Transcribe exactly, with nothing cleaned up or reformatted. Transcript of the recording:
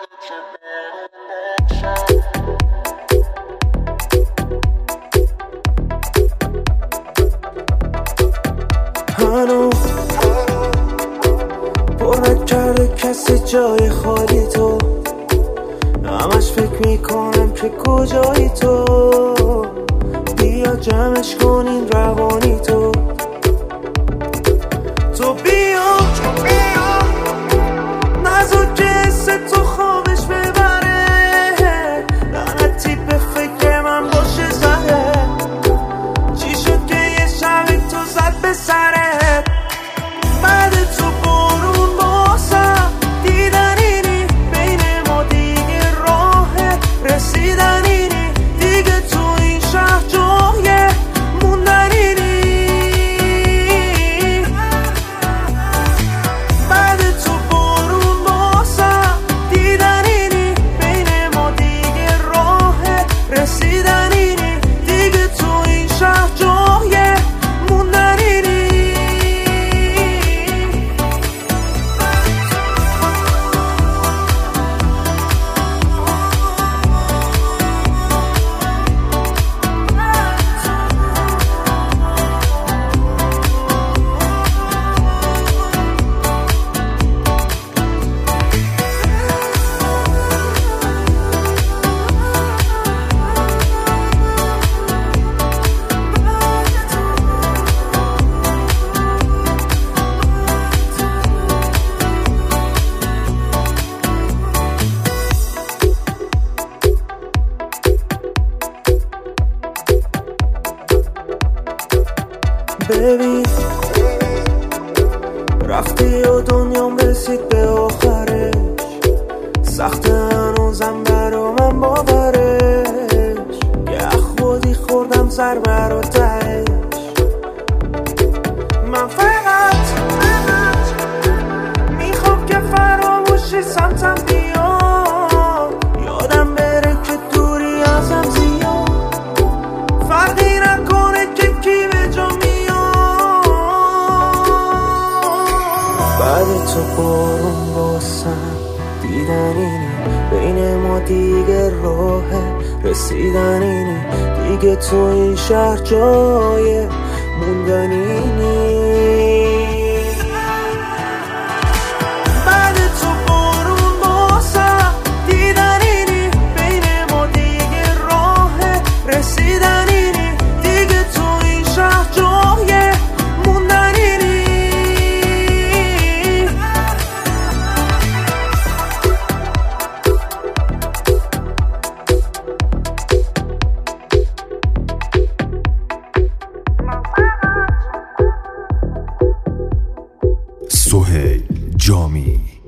هنو پر نکرده کسی جای خالی تو، همش فکر میکنم که کجایی تو، بیا جمعش کنین روانی تو، تو بیا نزد که حس تو خوابش ببره، لعنتی به فکر من باشه زده، چی شد که یه شب تو زد به سرت، بعد تو برون باسم دیدن اینی بین ما دیگه راه رسیدن اینی، دیگه تو این شهر جای موندن اینی، بعد تو برون باسم دیدن اینی بین ما دیگه راه رسیدن اینی، دیگه تو این شهر جای موندن اینی. ببین رفتی و دنیام رسید به آخرش، سخت هنوزم برا من باورش، یه خودی خوردم ضربه رو تهش، من فقط میخوام که فراموشی سمتم بیاد، یادم بره که دوری ازم زیاد، فرقی نکنه که کی به جا میاد، بعد تو برون باسم دیدن اینی بین ما دیگه راه رسیدن اینی، دیگه تو این شهر جای موندن اینی، بعد تو برون باسم دیدن اینی بین ما دیگه راه رسیدن اینی، دیگه تو این شهر جای موندن اینی. سهیل جامی.